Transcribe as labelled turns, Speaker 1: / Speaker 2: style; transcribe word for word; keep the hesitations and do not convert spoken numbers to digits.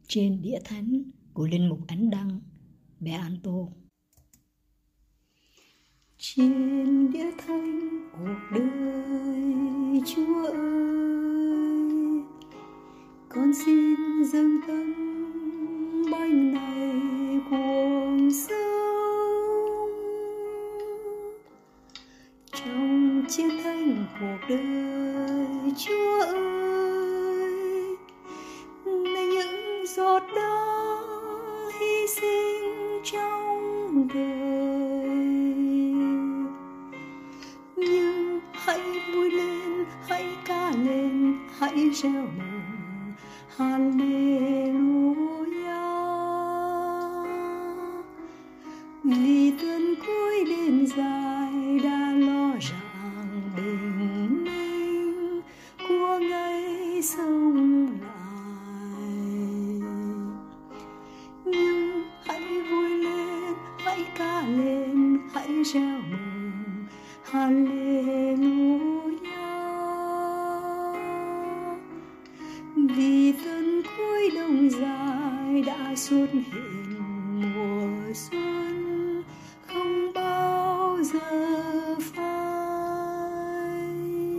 Speaker 1: trên đĩa thánh của linh mục Ánh Đăng, Beato. Trên đĩa thánh cuộc đời Chúa ơi, con xin dâng tâm bánh này cuộc sống. Trong chiếc thánh cuộc đời Chúa ơi, này những giọt đắng hy sinh trong đời, nhưng hãy vui lên, hãy ca lên, hãy reo mừng Hallelujah. Vì tuần cuối đêm dài đã lo ràng bình minh của ngày sống lại, nhưng hãy vui lên, hãy ca lên, hãy reo mừng Hallelujah. Vì tuần cuối đông dài đã xuất hiện